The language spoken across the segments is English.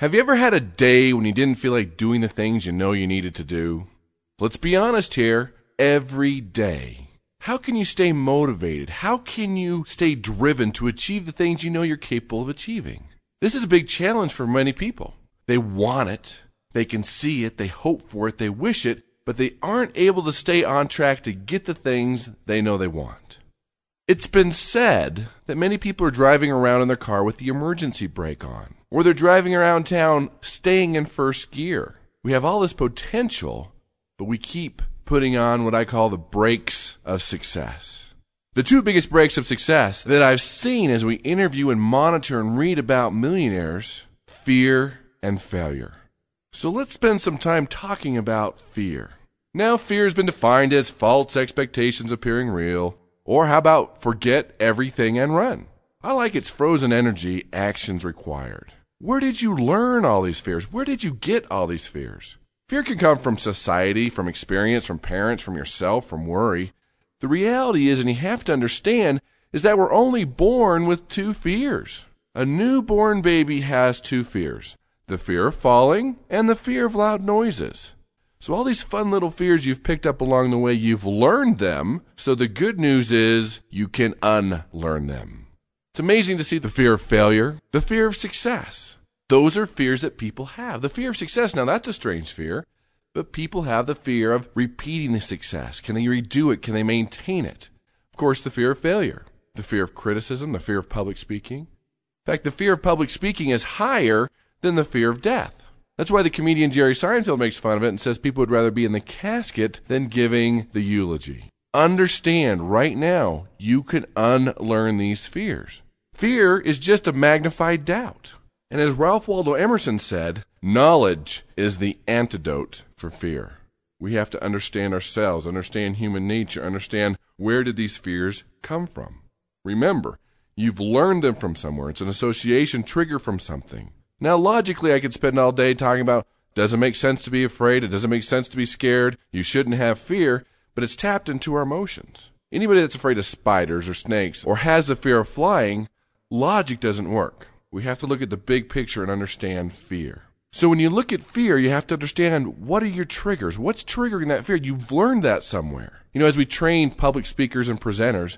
Have you ever had a day when you didn't feel like doing the things you know you needed to do? Let's be honest here, every day. How can you stay motivated? How can you stay driven to achieve the things you know you're capable of achieving? This is a big challenge for many people. They want it, they can see it, they hope for it, they wish it, but they aren't able to stay on track to get the things they know they want. It's been said that many people are driving around in their car with the emergency brake on, or they're driving around town staying in first gear. We have all this potential, but we keep putting on what I call the brakes of success. The two biggest brakes of success that I've seen as we interview and monitor and read about millionaires, fear and failure. So let's spend some time talking about fear. Now, fear has been defined as false expectations appearing real, or how about forget everything and run? I like its frozen energy, actions required. Where did you learn all these fears? Where did you get all these fears? Fear can come from society, from experience, from parents, from yourself, from worry. The reality is, and you have to understand, is that we're only born with two fears. A newborn baby has two fears, the fear of falling and the fear of loud noises. So all these fun little fears you've picked up along the way, you've learned them. So the good news is you can unlearn them. It's amazing to see the fear of failure, the fear of success. Those are fears that people have. The fear of success, now that's a strange fear, but people have the fear of repeating the success. Can they redo it? Can they maintain it? Of course, the fear of failure, the fear of criticism, the fear of public speaking. In fact, the fear of public speaking is higher than the fear of death. That's why the comedian Jerry Seinfeld makes fun of it and says people would rather be in the casket than giving the eulogy. Understand right now, you can unlearn these fears. Fear is just a magnified doubt. And as Ralph Waldo Emerson said, knowledge is the antidote for fear. We have to understand ourselves, understand human nature, understand where did these fears come from. Remember, you've learned them from somewhere. It's an association trigger from something. Now, logically, I could spend all day talking about, doesn't make sense to be afraid, it doesn't make sense to be scared, you shouldn't have fear, but it's tapped into our emotions. Anybody that's afraid of spiders or snakes or has a fear of flying, logic doesn't work. We have to look at the big picture and understand fear. So when you look at fear, you have to understand what are your triggers? What's triggering that fear? You've learned that somewhere. You know, as we train public speakers and presenters,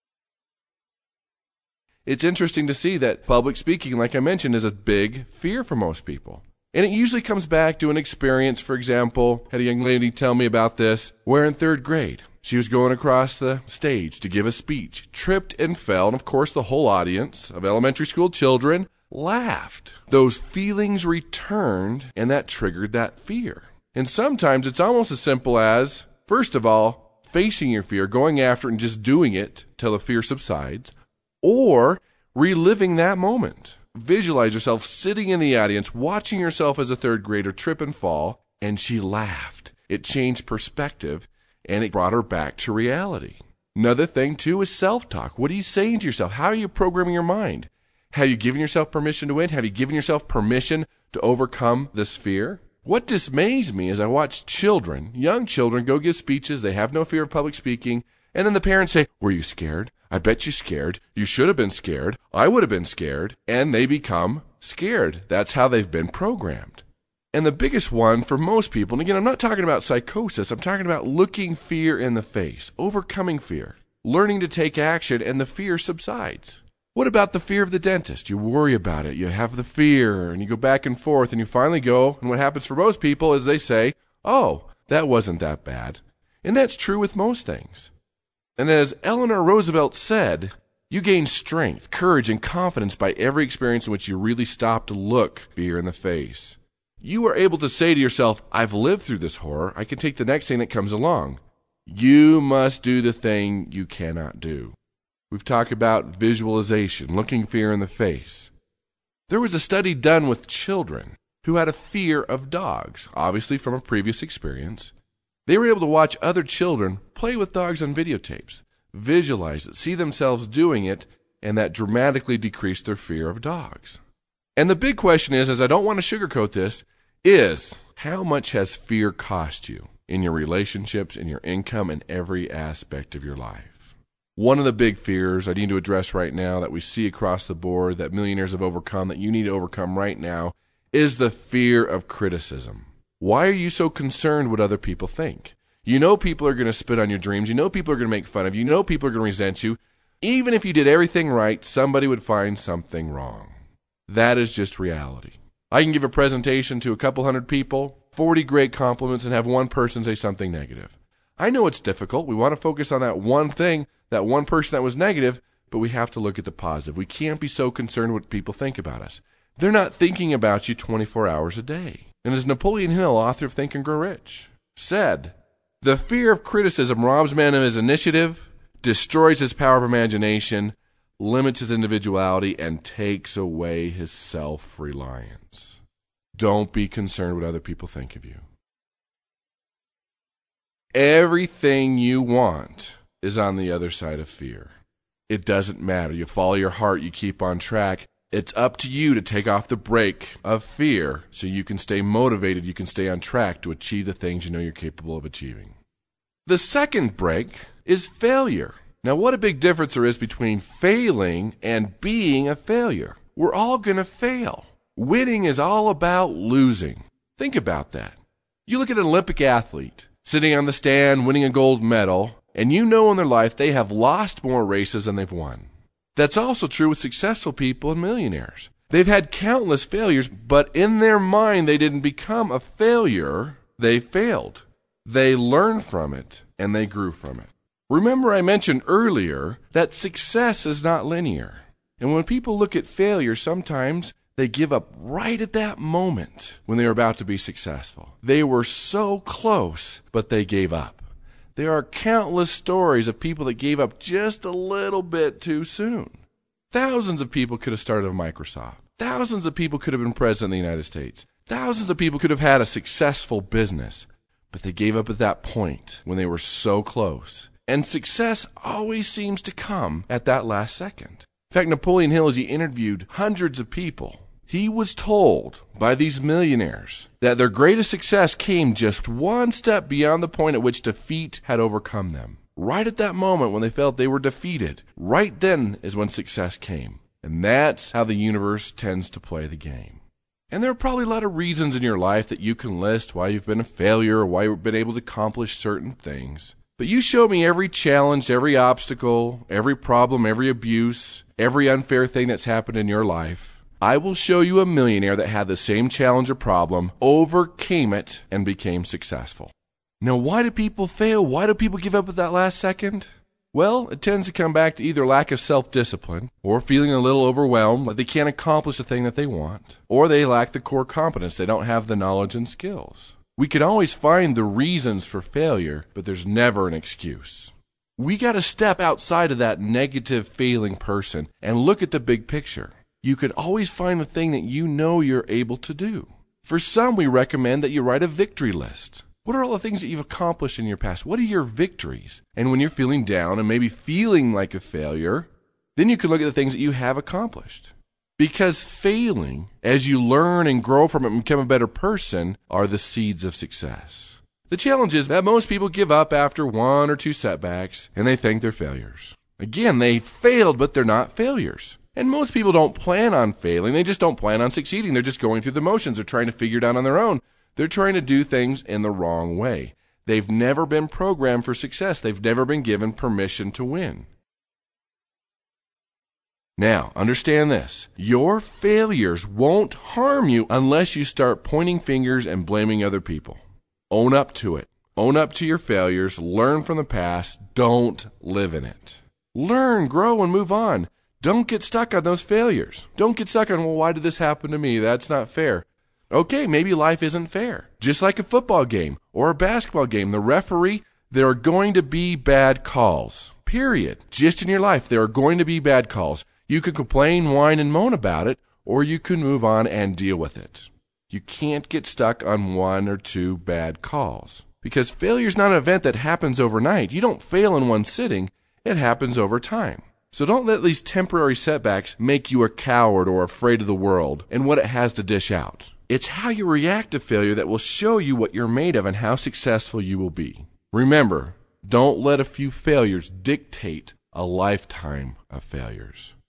it's interesting to see that public speaking, like I mentioned, is a big fear for most people. And it usually comes back to an experience. For example, had a young lady tell me about this, where in third grade, she was going across the stage to give a speech, tripped and fell, and of course the whole audience of elementary school children laughed. Those feelings returned, and that triggered that fear. And sometimes it's almost as simple as, first of all, facing your fear, going after it and just doing it till the fear subsides, or reliving that moment. Visualize yourself sitting in the audience, watching yourself as a third grader trip and fall, and she laughed. It changed perspective, and it brought her back to reality. Another thing, too, is self-talk. What are you saying to yourself? How are you programming your mind? Have you given yourself permission to win? Have you given yourself permission to overcome this fear? What dismays me is I watch children, young children, go give speeches. They have no fear of public speaking. And then the parents say, were you scared? I bet you scared. You should have been scared. I would have been scared. And they become scared. That's how they've been programmed. And the biggest one for most people, and again, I'm not talking about psychosis. I'm talking about looking fear in the face, overcoming fear, learning to take action, and the fear subsides. What about the fear of the dentist? You worry about it. You have the fear, and you go back and forth, and you finally go, and what happens for most people is they say, oh, that wasn't that bad. And that's true with most things. And as Eleanor Roosevelt said, you gain strength, courage, and confidence by every experience in which you really stop to look fear in the face. You are able to say to yourself, I've lived through this horror. I can take the next thing that comes along. You must do the thing you cannot do. We've talked about visualization, looking fear in the face. There was a study done with children who had a fear of dogs, obviously from a previous experience. They were able to watch other children play with dogs on videotapes, visualize it, see themselves doing it, and that dramatically decreased their fear of dogs. And the big question is, as I don't want to sugarcoat this, is how much has fear cost you in your relationships, in your income, in every aspect of your life? One of the big fears I need to address right now that we see across the board that millionaires have overcome, that you need to overcome right now, is the fear of criticism. Why are you so concerned what other people think? You know people are going to spit on your dreams. You know people are going to make fun of you. You know people are going to resent you. Even if you did everything right, somebody would find something wrong. That is just reality. I can give a presentation to a couple hundred people, 40 great compliments, and have one person say something negative. I know it's difficult. We want to focus on that one thing, that one person that was negative, but we have to look at the positive. We can't be so concerned what people think about us. They're not thinking about you 24 hours a day. And as Napoleon Hill, author of Think and Grow Rich, said, the fear of criticism robs man of his initiative, destroys his power of imagination, limits his individuality, and takes away his self-reliance. Don't be concerned what other people think of you. Everything you want is on the other side of fear. It doesn't matter. You follow your heart, you keep on track. It's up to you to take off the brake of fear so you can stay motivated, you can stay on track to achieve the things you know you're capable of achieving. The second brake is failure. Now, what a big difference there is between failing and being a failure. We're all going to fail. Winning is all about losing. Think about that. You look at an Olympic athlete sitting on the stand winning a gold medal, and you know in their life they have lost more races than they've won. That's also true with successful people and millionaires. They've had countless failures, but in their mind they didn't become a failure. They failed. They learned from it, and they grew from it. Remember I mentioned earlier that success is not linear. And when people look at failure, sometimes they give up right at that moment when they were about to be successful. They were so close, but they gave up. There are countless stories of people that gave up just a little bit too soon. Thousands of people could have started a Microsoft. Thousands of people could have been president of the United States. Thousands of people could have had a successful business. But they gave up at that point when they were so close. And success always seems to come at that last second. In fact, Napoleon Hill, as he interviewed hundreds of people, he was told by these millionaires that their greatest success came just one step beyond the point at which defeat had overcome them. Right at that moment when they felt they were defeated, right then is when success came. And that's how the universe tends to play the game. And there are probably a lot of reasons in your life that you can list why you've been a failure or why you've been able to accomplish certain things. But you show me every challenge, every obstacle, every problem, every abuse, every unfair thing that's happened in your life. I will show you a millionaire that had the same challenge or problem, overcame it, and became successful. Now, why do people fail? Why do people give up at that last second? Well, it tends to come back to either lack of self-discipline or feeling a little overwhelmed, like they can't accomplish the thing that they want, or they lack the core competence. They don't have the knowledge and skills. We can always find the reasons for failure, but there's never an excuse. We got to step outside of that negative failing person and look at the big picture. You could always find the thing that you know you're able to do. For some, we recommend that you write a victory list. What are all the things that you've accomplished in your past? What are your victories? And when you're feeling down and maybe feeling like a failure, then you can look at the things that you have accomplished. Because failing, as you learn and grow from it and become a better person, are the seeds of success. The challenge is that most people give up after one or two setbacks, and they think they're failures. Again, they failed, but they're not failures. And most people don't plan on failing. They just don't plan on succeeding. They're just going through the motions. They're trying to figure it out on their own. They're trying to do things in the wrong way. They've never been programmed for success. They've never been given permission to win. Now, understand this. Your failures won't harm you unless you start pointing fingers and blaming other people. Own up to it. Own up to your failures. Learn from the past. Don't live in it. Learn, grow, and move on. Don't get stuck on those failures. Don't get stuck on, well, why did this happen to me? That's not fair. Okay, maybe life isn't fair. Just like a football game or a basketball game, the referee, there are going to be bad calls. Period. Just in your life, there are going to be bad calls. You can complain, whine, and moan about it, or you can move on and deal with it. You can't get stuck on one or two bad calls. Because failure is not an event that happens overnight. You don't fail in one sitting. It happens over time. So don't let these temporary setbacks make you a coward or afraid of the world and what it has to dish out. It's how you react to failure that will show you what you're made of and how successful you will be. Remember, don't let a few failures dictate a lifetime of failures.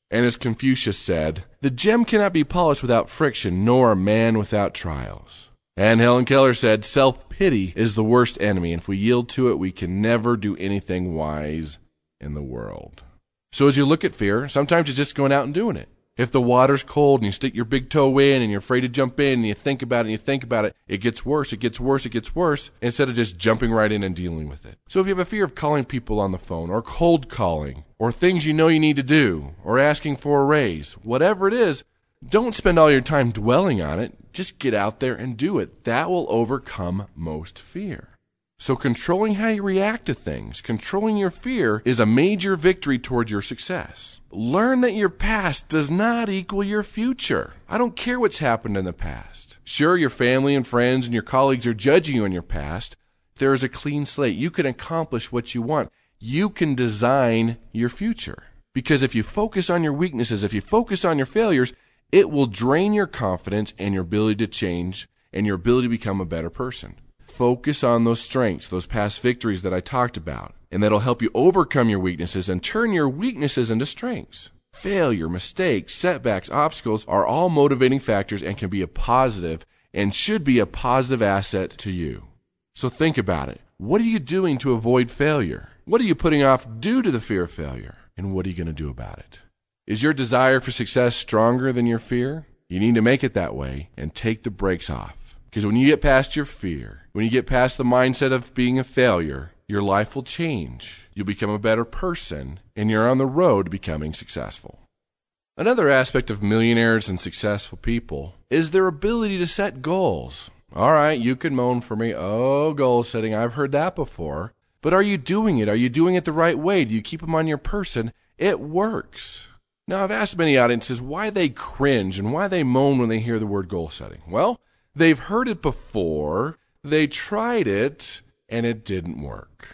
And as Confucius said, the gem cannot be polished without friction, nor a man without trials. And Helen Keller said, self-pity is the worst enemy, and if we yield to it, we can never do anything wise in the world. So as you look at fear, sometimes it's just going out and doing it. If the water's cold and you stick your big toe in and you're afraid to jump in and you think about it and you think about it, it gets worse, it gets worse, it gets worse, instead of just jumping right in and dealing with it. So if you have a fear of calling people on the phone or cold calling or things you know you need to do or asking for a raise, whatever it is, don't spend all your time dwelling on it. Just get out there and do it. That will overcome most fear. So controlling how you react to things, controlling your fear, is a major victory towards your success. Learn that your past does not equal your future. I don't care what's happened in the past. Sure, your family and friends and your colleagues are judging you on your past. There is a clean slate. You can accomplish what you want. You can design your future. Because if you focus on your weaknesses, if you focus on your failures, it will drain your confidence and your ability to change and your ability to become a better person. Focus on those strengths, those past victories that I talked about, and that'll help you overcome your weaknesses and turn your weaknesses into strengths. Failure, mistakes, setbacks, obstacles are all motivating factors and can be a positive and should be a positive asset to you. So think about it. What are you doing to avoid failure? What are you putting off due to the fear of failure? And what are you going to do about it? Is your desire for success stronger than your fear? You need to make it that way and take the brakes off. Because when you get past your fear, when you get past the mindset of being a failure, your life will change. You'll become a better person, and you're on the road to becoming successful. Another aspect of millionaires and successful people is their ability to set goals. All right, you can moan for me, oh, goal setting, I've heard that before. But are you doing it? Are you doing it the right way? Do you keep them on your person? It works. Now, I've asked many audiences why they cringe and why they moan when they hear the word goal setting. Well, they've heard it before, they tried it, and it didn't work.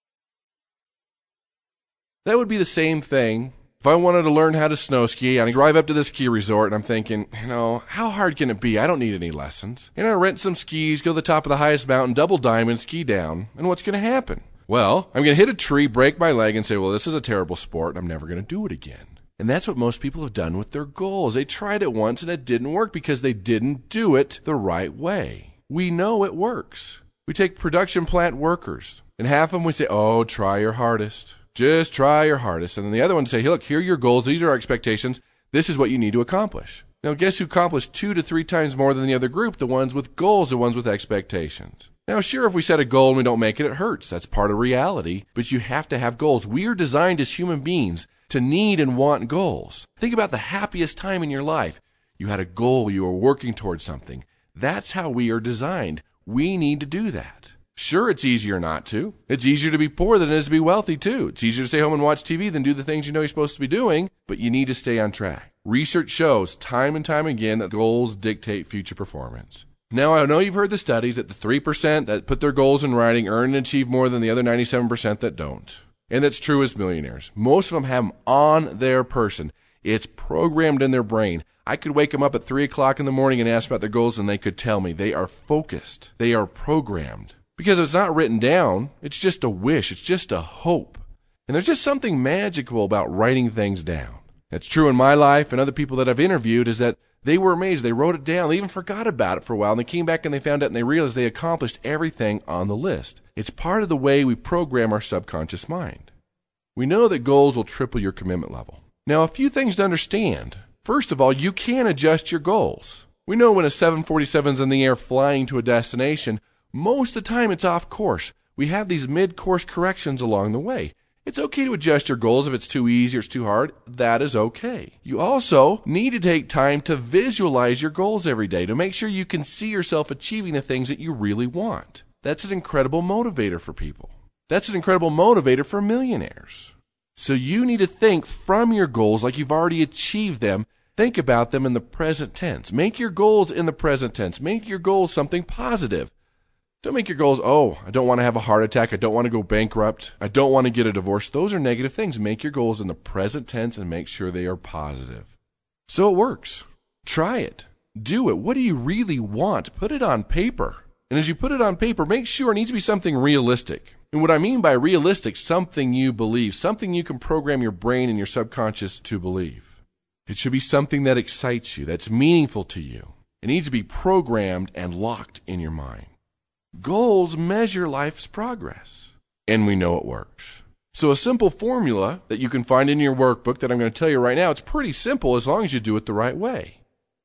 That would be the same thing if I wanted to learn how to snow ski. I drive up to the ski resort, and I'm thinking, how hard can it be? I don't need any lessons. And I rent some skis, go to the top of the highest mountain, double diamond, ski down, and what's going to happen? Well, I'm going to hit a tree, break my leg, and say, well, this is a terrible sport, and I'm never going to do it again. And that's what most people have done with their goals. They tried it once and it didn't work because they didn't do it the right way. We know it works. We take production plant workers, and half of them we say, oh, try your hardest. Just try your hardest. And then the other one say, hey, look, here are your goals. These are our expectations. This is what you need to accomplish. Now, guess who accomplished 2 to 3 times more than the other group? The ones with goals, the ones with expectations. Now, sure, if we set a goal and we don't make it, it hurts. That's part of reality. But you have to have goals. We are designed as human beings to need and want goals. Think about the happiest time in your life. You had a goal, you were working towards something. That's how we are designed. We need to do that. Sure, it's easier not to. It's easier to be poor than it is to be wealthy, too. It's easier to stay home and watch TV than do the things you know you're supposed to be doing, but you need to stay on track. Research shows time and time again that goals dictate future performance. Now, I know you've heard the studies that the 3% that put their goals in writing earn and achieve more than the other 97% that don't. And that's true as millionaires. Most of them have them on their person. It's programmed in their brain. I could wake them up at 3 o'clock in the morning and ask about their goals, and they could tell me. They are focused. They are programmed. Because it's not written down. It's just a wish. It's just a hope. And there's just something magical about writing things down. It's true in my life and other people that I've interviewed is that they were amazed. They wrote it down. They even forgot about it for a while, and they came back and they found out and they realized they accomplished everything on the list. It's part of the way we program our subconscious mind. We know that goals will triple your commitment level. Now, a few things to understand. First of all, you can adjust your goals. We know when a 747 is in the air flying to a destination, most of the time it's off course. We have these mid-course corrections along the way. It's okay to adjust your goals if it's too easy or it's too hard. That is okay. You also need to take time to visualize your goals every day to make sure you can see yourself achieving the things that you really want. That's an incredible motivator for people. That's an incredible motivator for millionaires. So you need to think from your goals like you've already achieved them. Think about them in the present tense. Make your goals in the present tense. Make your goals something positive. Don't make your goals, I don't want to have a heart attack. I don't want to go bankrupt. I don't want to get a divorce. Those are negative things. Make your goals in the present tense and make sure they are positive. So it works. Try it. Do it. What do you really want? Put it on paper. And as you put it on paper, make sure it needs to be something realistic. And what I mean by realistic, something you believe, something you can program your brain and your subconscious to believe. It should be something that excites you, that's meaningful to you. It needs to be programmed and locked in your mind. Goals measure life's progress, and we know it works. So a simple formula that you can find in your workbook that I'm going to tell you right now, it's pretty simple as long as you do it the right way.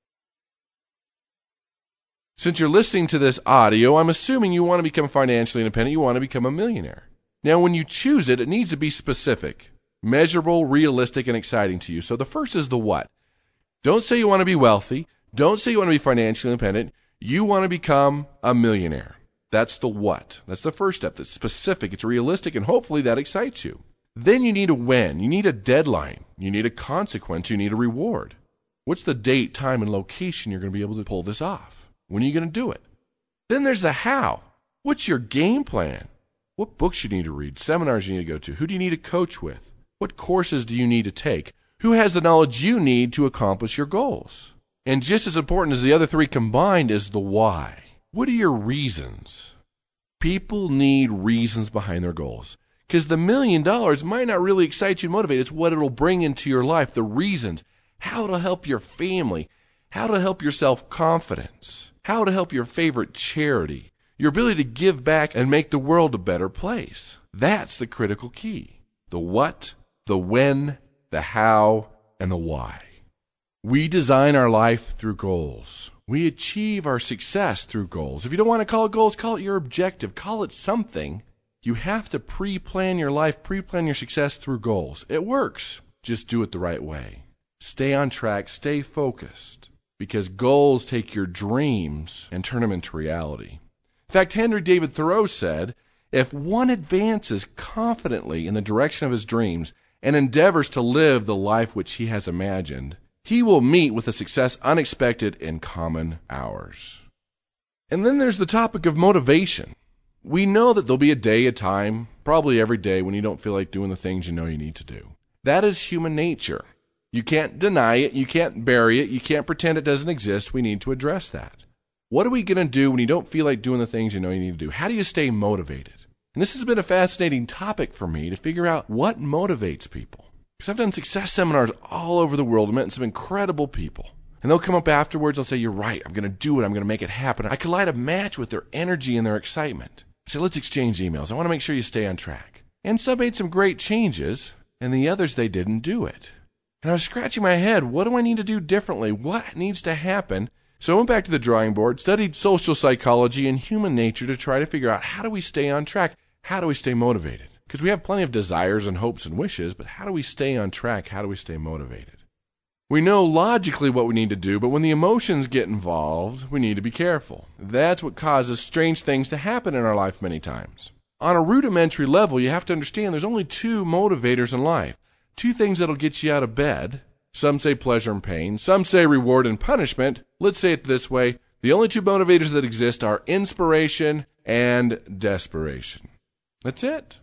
Since you're listening to this audio, I'm assuming you want to become financially independent, you want to become a millionaire. Now, when you choose it, it needs to be specific, measurable, realistic, and exciting to you. So the first is the what. Don't say you want to be wealthy. Don't say you want to be financially independent. You want to become a millionaire. That's the what. That's the first step. That's specific. It's realistic, and hopefully that excites you. Then you need a when. You need a deadline. You need a consequence. You need a reward. What's the date, time, and location you're going to be able to pull this off? When are you going to do it? Then there's the how. What's your game plan? What books you need to read, seminars you need to go to, who do you need to coach with? What courses do you need to take? Who has the knowledge you need to accomplish your goals? And just as important as the other three combined is the why. What are your reasons? People need reasons behind their goals. Because the $1 million might not really excite you and motivate. It's what it'll bring into your life, the reasons, how it'll help your family, how it'll help your self-confidence, how it'll help your favorite charity, your ability to give back and make the world a better place. That's the critical key. The what, the when, the how, and the why. We design our life through goals. We achieve our success through goals. If you don't want to call it goals, call it your objective. Call it something. You have to pre-plan your life, pre-plan your success through goals. It works. Just do it the right way. Stay on track, stay focused, because goals take your dreams and turn them into reality. In fact, Henry David Thoreau said, if one advances confidently in the direction of his dreams and endeavors to live the life which he has imagined, he will meet with a success unexpected in common hours. And then there's the topic of motivation. We know that there'll be a day, a time, probably every day when you don't feel like doing the things you know you need to do. That is human nature. You can't deny it. You can't bury it. You can't pretend it doesn't exist. We need to address that. What are we going to do when you don't feel like doing the things you know you need to do? How do you stay motivated? And this has been a fascinating topic for me to figure out what motivates people. Because I've done success seminars all over the world and met some incredible people. And they'll come up afterwards, they'll say, you're right, I'm going to do it, I'm going to make it happen. I could light a match with their energy and their excitement. I said, let's exchange emails. I want to make sure you stay on track. And some made some great changes, and the others, they didn't do it. And I was scratching my head, what do I need to do differently? What needs to happen? So I went back to the drawing board, studied social psychology and human nature to try to figure out how do we stay on track? How do we stay motivated? Because we have plenty of desires and hopes and wishes, but how do we stay on track? How do we stay motivated? We know logically what we need to do, but when the emotions get involved, we need to be careful. That's what causes strange things to happen in our life many times. On a rudimentary level, you have to understand there's only two motivators in life. Two things that'll get you out of bed. Some say pleasure and pain. Some say reward and punishment. Let's say it this way. The only two motivators that exist are inspiration and desperation. That's it.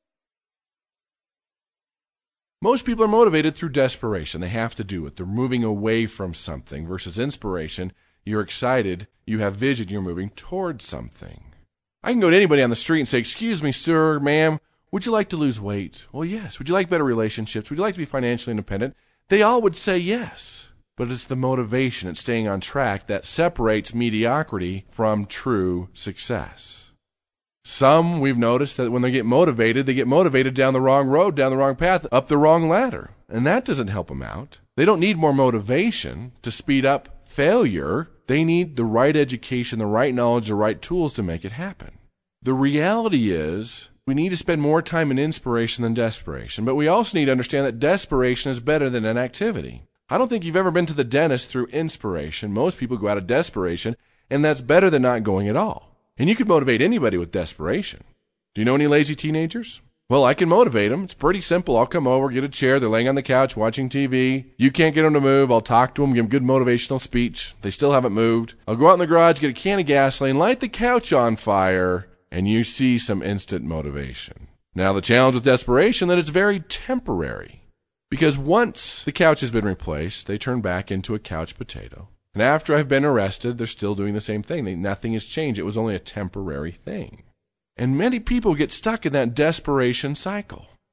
Most people are motivated through desperation. They have to do it. They're moving away from something versus inspiration. You're excited. You have vision. You're moving towards something. I can go to anybody on the street and say, excuse me, sir, ma'am, would you like to lose weight? Well, yes. Would you like better relationships? Would you like to be financially independent? They all would say yes. But it's the motivation, it's staying on track that separates mediocrity from true success. Some, we've noticed that when they get motivated down the wrong road, down the wrong path, up the wrong ladder. And that doesn't help them out. They don't need more motivation to speed up failure. They need the right education, the right knowledge, the right tools to make it happen. The reality is we need to spend more time in inspiration than desperation. But we also need to understand that desperation is better than inactivity. I don't think you've ever been to the dentist through inspiration. Most people go out of desperation, and that's better than not going at all. And you could motivate anybody with desperation. Do you know any lazy teenagers? Well, I can motivate them. It's pretty simple. I'll come over, get a chair. They're laying on the couch watching TV. You can't get them to move. I'll talk to them, give them good motivational speech. They still haven't moved. I'll go out in the garage, get a can of gasoline, light the couch on fire, and you see some instant motivation. Now, the challenge with desperation is that it's very temporary. Because once the couch has been replaced, they turn back into a couch potato. And after I've been arrested, they're still doing the same thing. Nothing has changed. It was only a temporary thing. And many people get stuck in that desperation cycle.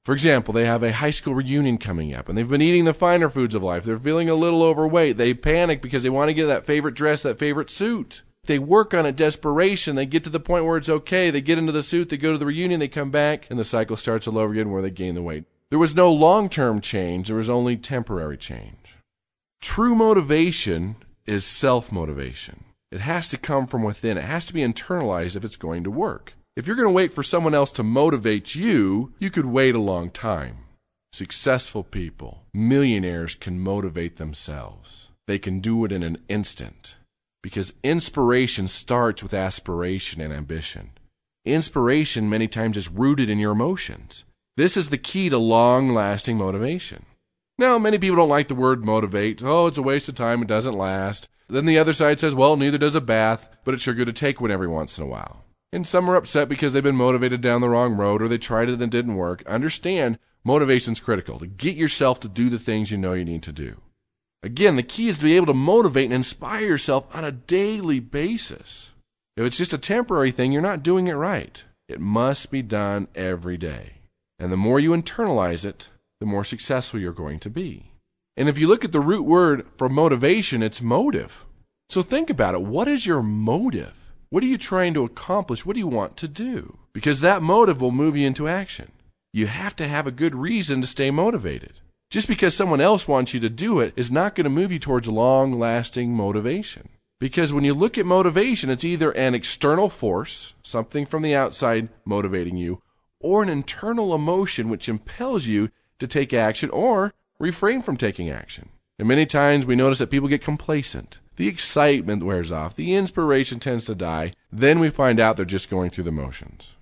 For example, they have a high school reunion coming up, and they've been eating the finer foods of life. They're feeling a little overweight. They panic because they want to get that favorite dress, that favorite suit. They work on it, desperation. They get to the point where it's okay. They get into the suit, they go to the reunion, they come back, and the cycle starts all over again where they gain the weight. There was no long-term change. There was only temporary change. True motivation is self-motivation. It has to come from within. It has to be internalized if it's going to work. If you're going to wait for someone else to motivate you, you could wait a long time. Successful people, millionaires can motivate themselves. They can do it in an instant. Because inspiration starts with aspiration and ambition. Inspiration many times is rooted in your emotions. This is the key to long-lasting motivation. Now, many people don't like the word motivate. Oh, it's a waste of time. It doesn't last. Then the other side says, well, neither does a bath, but it's sure good to take one every once in a while. And some are upset because they've been motivated down the wrong road or they tried it and it didn't work. Understand, motivation's critical to get yourself to do the things you know you need to do. Again, the key is to be able to motivate and inspire yourself on a daily basis. If it's just a temporary thing, you're not doing it right. It must be done every day. And the more you internalize it, the more successful you're going to be. And if you look at the root word for motivation, it's motive. So think about it. What is your motive? What are you trying to accomplish? What do you want to do? Because that motive will move you into action. You have to have a good reason to stay motivated. Just because someone else wants you to do it is not going to move you towards long-lasting motivation. Because when you look at motivation, it's either an external force, something from the outside motivating you, or an internal emotion which impels you to take action or refrain from taking action. And many times we notice that people get complacent. The excitement wears off. The inspiration tends to die. Then we find out they're just going through the motions.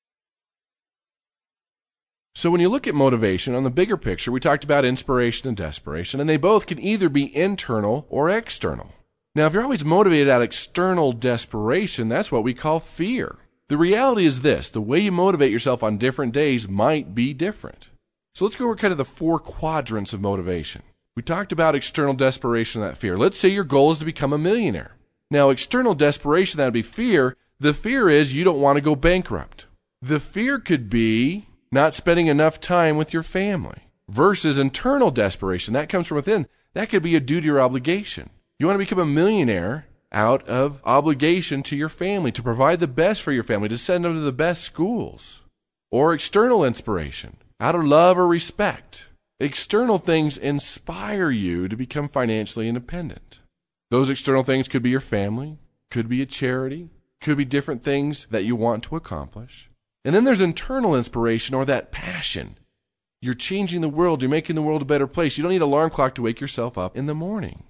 So when you look at motivation on the bigger picture, we talked about inspiration and desperation, and they both can either be internal or external. Now, if you're always motivated out of external desperation, that's what we call fear. The reality is this: the way you motivate yourself on different days might be different. So let's go over kind of the 4 quadrants of motivation. We talked about external desperation and that fear. Let's say your goal is to become a millionaire. Now, external desperation, that would be fear. The fear is you don't want to go bankrupt. The fear could be not spending enough time with your family. Versus internal desperation, that comes from within. That could be a duty or obligation. You want to become a millionaire out of obligation to your family, to provide the best for your family, to send them to the best schools. Or external inspiration, out of love or respect. External things inspire you to become financially independent. Those external things could be your family, could be a charity, could be different things that you want to accomplish. And then there's internal inspiration, or that passion. You're changing the world. You're making the world a better place. You don't need an alarm clock to wake yourself up in the morning.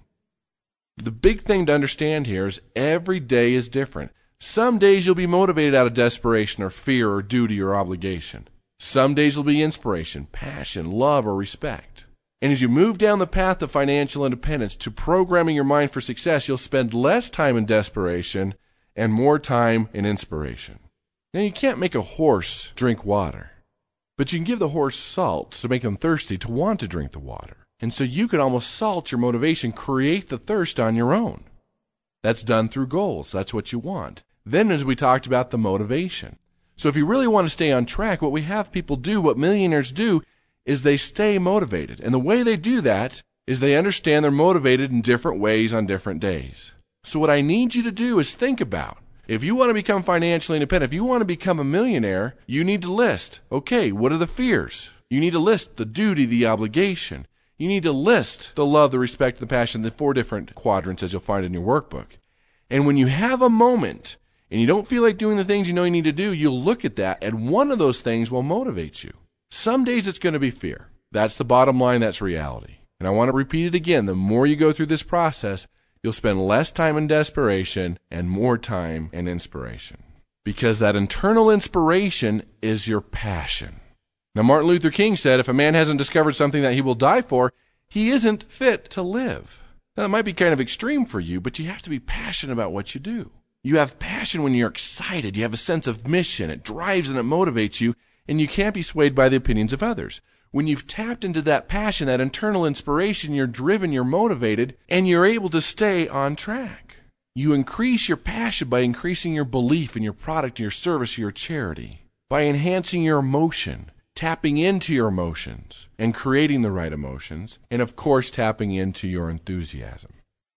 The big thing to understand here is every day is different. Some days you'll be motivated out of desperation or fear or duty or obligation. Some days will be inspiration, passion, love, or respect. And as you move down the path of financial independence to programming your mind for success, you'll spend less time in desperation and more time in inspiration. Now, you can't make a horse drink water, but you can give the horse salt to make him thirsty to want to drink the water. And so you can almost salt your motivation, create the thirst on your own. That's done through goals. That's what you want. Then, as we talked about, the motivation. So if you really want to stay on track, what we have people do, what millionaires do, is they stay motivated. And the way they do that is they understand they're motivated in different ways on different days. So what I need you to do is think about, if you want to become financially independent, if you want to become a millionaire, you need to list, okay, what are the fears? You need to list the duty, the obligation. You need to list the love, the respect, the passion, the 4 different quadrants as you'll find in your workbook. And when you have a moment and you don't feel like doing the things you know you need to do, you'll look at that, and one of those things will motivate you. Some days it's going to be fear. That's the bottom line. That's reality. And I want to repeat it again. The more you go through this process, you'll spend less time in desperation and more time in inspiration. Because that internal inspiration is your passion. Now, Martin Luther King said, if a man hasn't discovered something that he will die for, he isn't fit to live. Now, that might be kind of extreme for you, but you have to be passionate about what you do. You have passion when you're excited. You have a sense of mission. It drives and it motivates you, and you can't be swayed by the opinions of others. When you've tapped into that passion, that internal inspiration, you're driven, you're motivated, and you're able to stay on track. You increase your passion by increasing your belief in your product, your service, your charity, by enhancing your emotion. tapping into your emotions and creating the right emotions, and of course, tapping into your enthusiasm.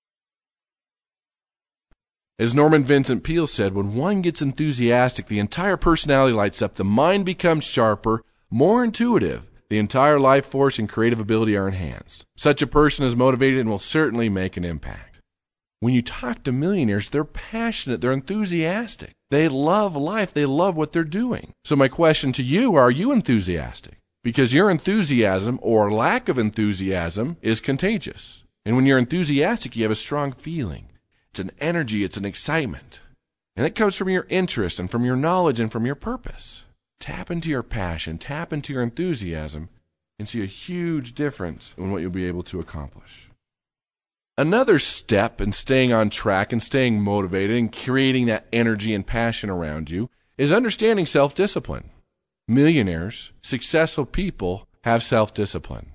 As Norman Vincent Peale said, when one gets enthusiastic, the entire personality lights up, the mind becomes sharper, more intuitive, the entire life force and creative ability are enhanced. Such a person is motivated and will certainly make an impact. When you talk to millionaires, they're passionate, they're enthusiastic. They love life, they love what they're doing. So my question to you, are you enthusiastic? Because your enthusiasm or lack of enthusiasm is contagious. And when you're enthusiastic, you have a strong feeling. It's an energy, it's an excitement. And it comes from your interest and from your knowledge and from your purpose. Tap into your passion, tap into your enthusiasm, and see a huge difference in what you'll be able to accomplish. Another step in staying on track and staying motivated and creating that energy and passion around you is understanding self-discipline. Millionaires, successful people, have self-discipline.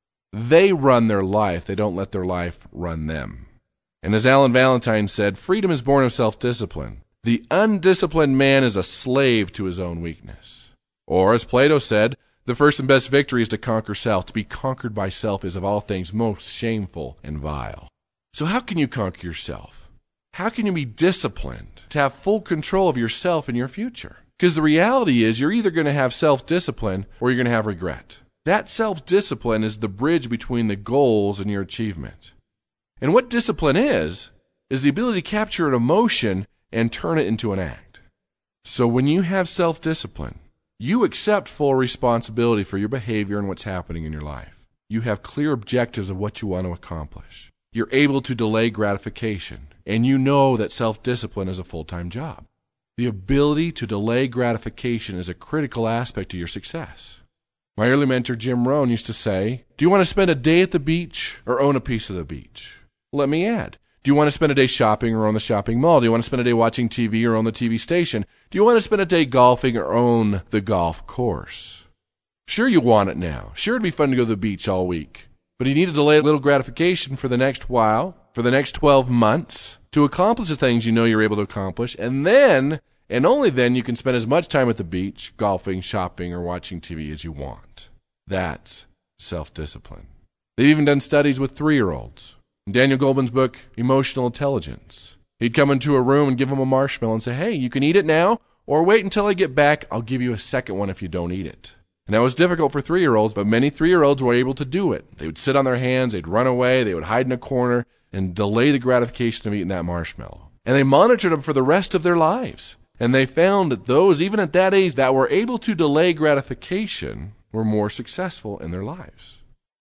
They run their life. They don't let their life run them. And as Alan Valentine said, freedom is born of self-discipline. The undisciplined man is a slave to his own weakness. Or, as Plato said, the first and best victory is to conquer self. To be conquered by self is of all things most shameful and vile. So how can you conquer yourself? How can you be disciplined to have full control of yourself and your future? Because the reality is you're either going to have self-discipline or you're going to have regret. That self-discipline is the bridge between the goals and your achievement. And what discipline is the ability to capture an emotion and turn it into an act. So when you have self-discipline, you accept full responsibility for your behavior and what's happening in your life. You have clear objectives of what you want to accomplish. You're able to delay gratification, and you know that self-discipline is a full-time job. The ability to delay gratification is a critical aspect of your success. My early mentor, Jim Rohn, used to say, do you want to spend a day at the beach or own a piece of the beach? Let me add, do you want to spend a day shopping or own the shopping mall? Do you want to spend a day watching TV or own the TV station? Do you want to spend a day golfing or own the golf course? Sure, you want it now. Sure, it'd be fun to go to the beach all week. But you need to delay a little gratification for the next while, for the next 12 months, to accomplish the things you know you're able to accomplish, and then, and only then, you can spend as much time at the beach, golfing, shopping, or watching TV as you want. That's self-discipline. They've even done studies with 3-year-olds. In Daniel Goleman's book, Emotional Intelligence, he'd come into a room and give them a marshmallow and say, hey, you can eat it now, or wait until I get back, I'll give you a second one if you don't eat it. And that was difficult for 3-year-olds, but many 3-year-olds were able to do it. They would sit on their hands, they'd run away, they would hide in a corner and delay the gratification of eating that marshmallow. And they monitored them for the rest of their lives. And they found that those, even at that age, that were able to delay gratification were more successful in their lives.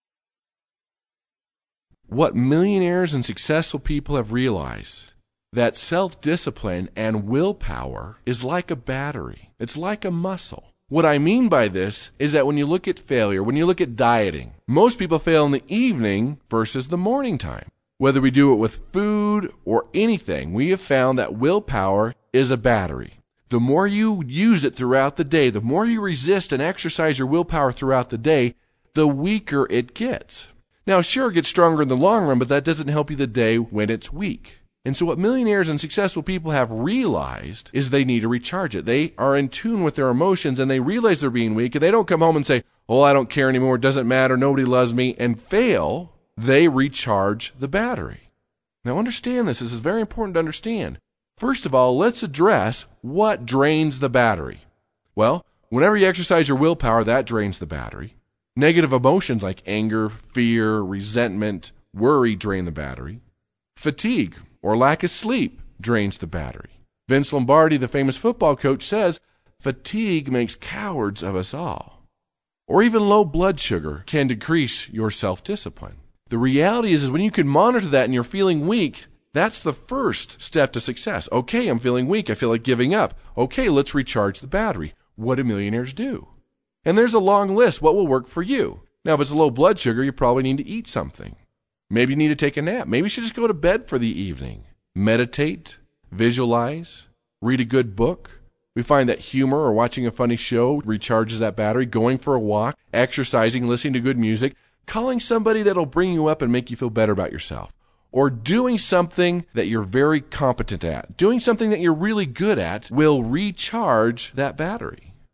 What millionaires and successful people have realized, that self-discipline and willpower is like a battery. It's like a muscle. What I mean by this is that when you look at failure, when you look at dieting, most people fail in the evening versus the morning time. Whether we do it with food or anything, we have found that willpower is a battery. The more you use it throughout the day, the more you resist and exercise your willpower throughout the day, the weaker it gets. Now, sure, it gets stronger in the long run, but that doesn't help you the day when it's weak. And so what millionaires and successful people have realized is they need to recharge it. They are in tune with their emotions, and they realize they're being weak, and they don't come home and say, oh, I don't care anymore, it doesn't matter, nobody loves me, and fail. They recharge the battery. Now, understand this. This is very important to understand. First of all, let's address what drains the battery. Well, whenever you exercise your willpower, that drains the battery. Negative emotions like anger, fear, resentment, worry drain the battery. Fatigue or lack of sleep drains the battery. Vince Lombardi, the famous football coach, says, fatigue makes cowards of us all. Or even low blood sugar can decrease your self-discipline. The reality is when you can monitor that and you're feeling weak, that's the first step to success. Okay, I'm feeling weak. I feel like giving up. Okay, let's recharge the battery. What do millionaires do? And there's a long list. What will work for you? Now, if it's low blood sugar, you probably need to eat something. Maybe you need to take a nap. Maybe you should just go to bed for the evening. Meditate, visualize, read a good book. We find that humor or watching a funny show recharges that battery. Going for a walk, exercising, listening to good music, calling somebody that'll bring you up and make you feel better about yourself. Or doing something that you're very competent at. Doing something that you're really good at will recharge that battery.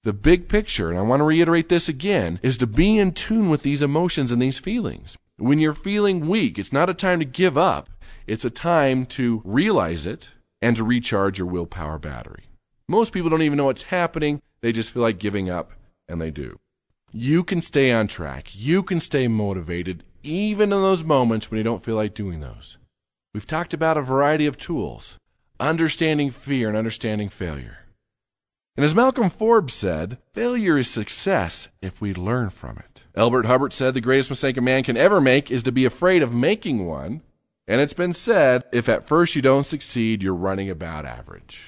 The big picture, and I want to reiterate this again, is to be in tune with these emotions and these feelings. When you're feeling weak, it's not a time to give up. It's a time to realize it and to recharge your willpower battery. Most people don't even know what's happening. They just feel like giving up, and they do. You can stay on track. You can stay motivated, even in those moments when you don't feel like doing those. We've talked about a variety of tools, understanding fear and understanding failure. And as Malcolm Forbes said, failure is success if we learn from it. Elbert Hubbard said the greatest mistake a man can ever make is to be afraid of making one. And it's been said, if at first you don't succeed, you're running about average.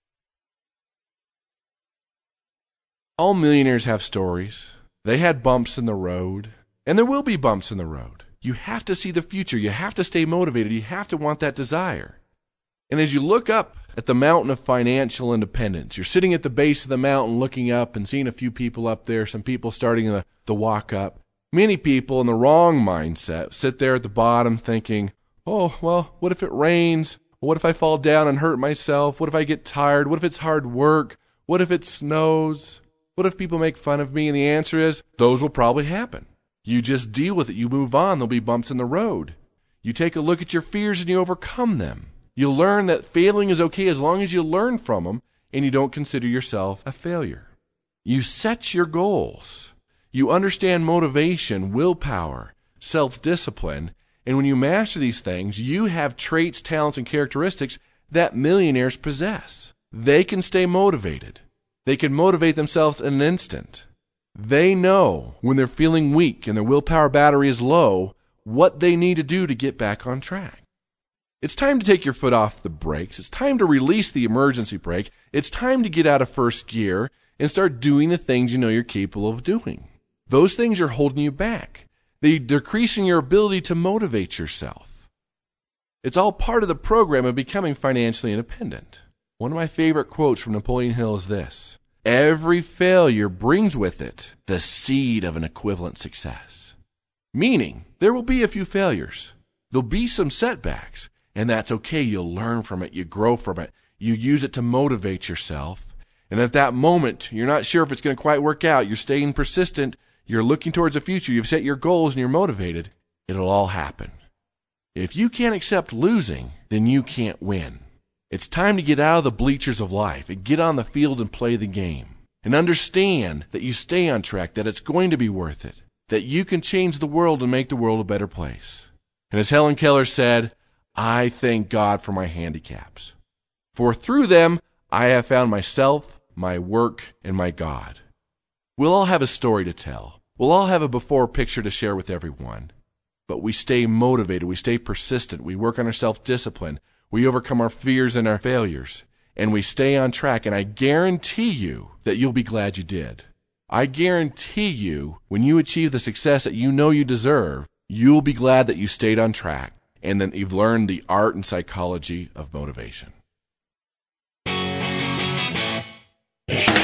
All millionaires have stories. They had bumps in the road, and there will be bumps in the road. You have to see the future. You have to stay motivated. You have to want that desire. And as you look up at the mountain of financial independence, you're sitting at the base of the mountain looking up and seeing a few people up there, some people starting the walk up. Many people in the wrong mindset sit there at the bottom thinking, oh, well, what if it rains? What if I fall down and hurt myself? What if I get tired? What if it's hard work? What if it snows? What if people make fun of me? And the answer is, those will probably happen. You just deal with it. You move on. There'll be bumps in the road. You take a look at your fears and you overcome them. You learn that failing is okay as long as you learn from them and you don't consider yourself a failure. You set your goals. You understand motivation, willpower, self-discipline, and when you master these things, you have traits, talents, and characteristics that millionaires possess. They can stay motivated. They can motivate themselves in an instant. They know when they're feeling weak and their willpower battery is low, what they need to do to get back on track. It's time to take your foot off the brakes. It's time to release the emergency brake. It's time to get out of first gear and start doing the things you know you're capable of doing. Those things are holding you back. They're decreasing your ability to motivate yourself. It's all part of the program of becoming financially independent. One of my favorite quotes from Napoleon Hill is this: every failure brings with it the seed of an equivalent success. Meaning, there will be a few failures. There'll be some setbacks, and that's okay. You'll learn from it. You grow from it. You use it to motivate yourself. And at that moment, you're not sure if it's going to quite work out. You're staying persistent. You're looking towards the future. You've set your goals and you're motivated. It'll all happen. If you can't accept losing, then you can't win. It's time to get out of the bleachers of life and get on the field and play the game. And understand that you stay on track, that it's going to be worth it, that you can change the world and make the world a better place. And as Helen Keller said, I thank God for my handicaps. For through them, I have found myself, my work, and my God. We'll all have a story to tell. We'll all have a before picture to share with everyone. But we stay motivated. We stay persistent. We work on our self-discipline. We overcome our fears and our failures. And we stay on track. And I guarantee you that you'll be glad you did. I guarantee you, when you achieve the success that you know you deserve, you'll be glad that you stayed on track and that you've learned the art and psychology of motivation.